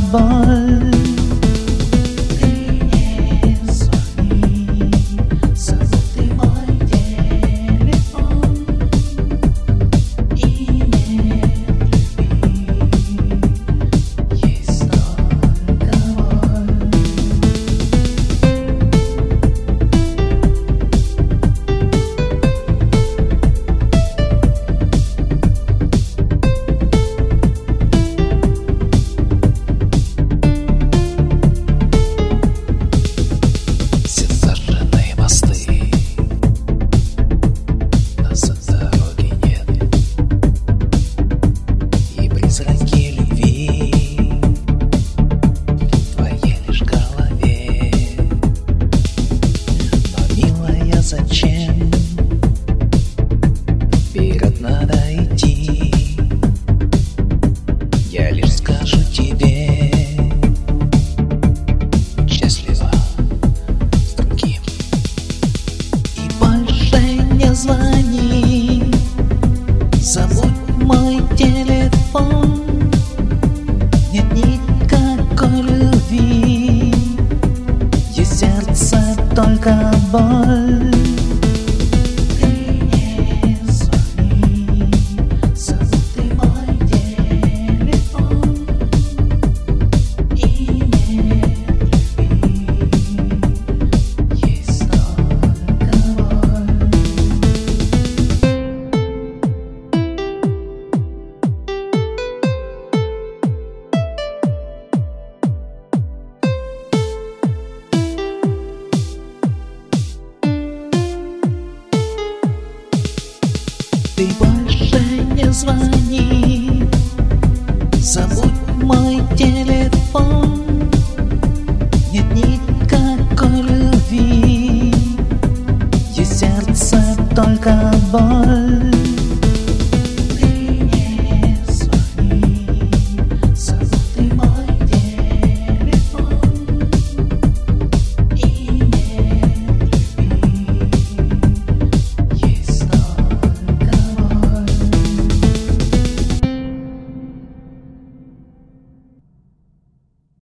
боль. Зачем вперед надо идти? Я лишь скажу тебе, счастлива с другим. И больше не звони, забудь мой телефон. Нет никакой любви, есть сердце только боль. Ты больше не звони, забудь мой телефон. Нет никакой любви, есть сердце только боль.